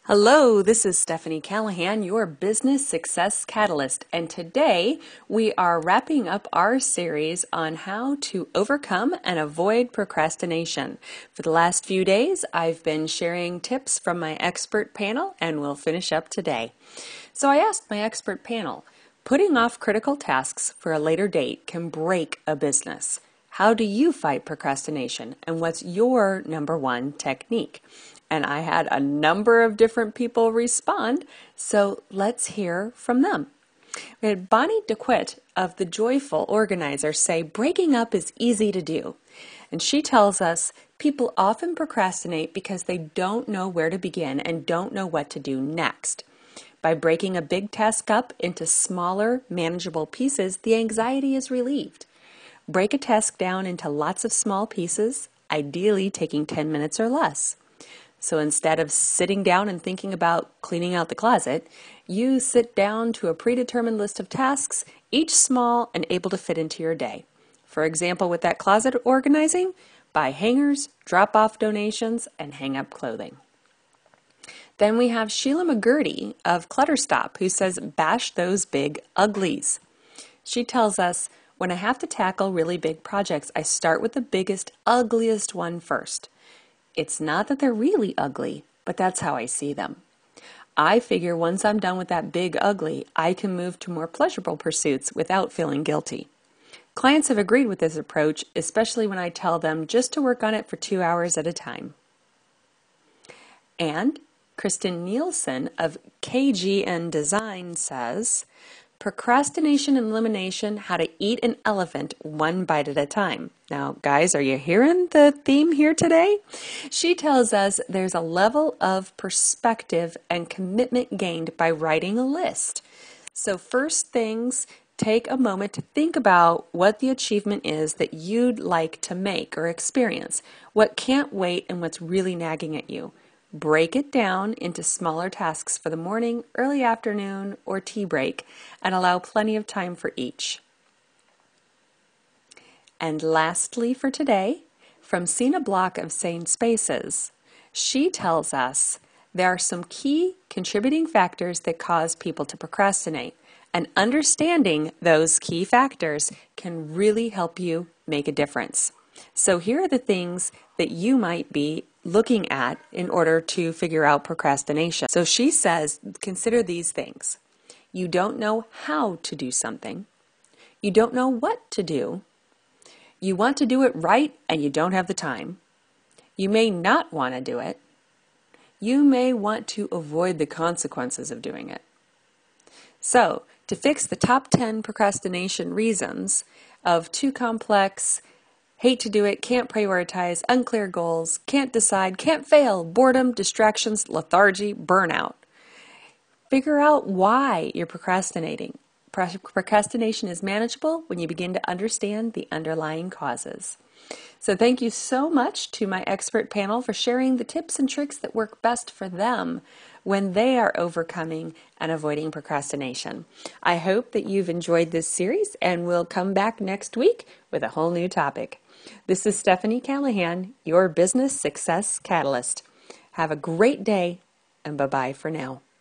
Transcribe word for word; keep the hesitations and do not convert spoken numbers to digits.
Hello, this is Stephanie Callahan, your Business Success Catalyst, and today we are wrapping up our series on how to overcome and avoid procrastination. For the last few days, I've been sharing tips from my expert panel, and we'll finish up today. So I asked my expert panel, putting off critical tasks for a later date can break a business. How do you fight procrastination, and what's your number one technique? And I had a number of different people respond, so let's hear from them. We had Bonnie DeQuitt of The Joyful Organizer say, breaking up is easy to do. And she tells us people often procrastinate because they don't know where to begin and don't know what to do next. By breaking a big task up into smaller, manageable pieces, the anxiety is relieved. Break a task down into lots of small pieces, ideally taking ten minutes or less. So instead of sitting down and thinking about cleaning out the closet, you sit down to a predetermined list of tasks, each small and able to fit into your day. For example, with that closet organizing, buy hangers, drop off donations, and hang up clothing. Then we have Sheila McGurty of Clutter Stop, who says, bash those big uglies. She tells us, when I have to tackle really big projects, I start with the biggest, ugliest one first. It's not that they're really ugly, but that's how I see them. I figure once I'm done with that big ugly, I can move to more pleasurable pursuits without feeling guilty. Clients have agreed with this approach, especially when I tell them just to work on it for two hours at a time. And Kristen Nielsen of K G N Design says, procrastination and elimination, how to eat an elephant one bite at a time. Now, guys, are you hearing the theme here today? She tells us there's a level of perspective and commitment gained by writing a list. So first things, take a moment to think about what the achievement is that you'd like to make or experience, what can't wait and what's really nagging at you. Break it down into smaller tasks for the morning, early afternoon, or tea break, and allow plenty of time for each. And lastly for today, from Sina Block of Sane Spaces, she tells us there are some key contributing factors that cause people to procrastinate, and understanding those key factors can really help you make a difference. So here are the things that you might be looking at in order to figure out procrastination. So she says, consider these things. You don't know how to do something. You don't know what to do. You want to do it right and you don't have the time. You may not want to do it. You may want to avoid the consequences of doing it. So to fix the top ten procrastination reasons of too complex, hate to do it, can't prioritize, unclear goals, can't decide, can't fail, boredom, distractions, lethargy, burnout. Figure out why you're procrastinating. Procrastination is manageable when you begin to understand the underlying causes. So thank you so much to my expert panel for sharing the tips and tricks that work best for them when they are overcoming and avoiding procrastination. I hope that you've enjoyed this series and we'll come back next week with a whole new topic. This is Stephanie Callahan, your Business Success Catalyst. Have a great day and bye-bye for now.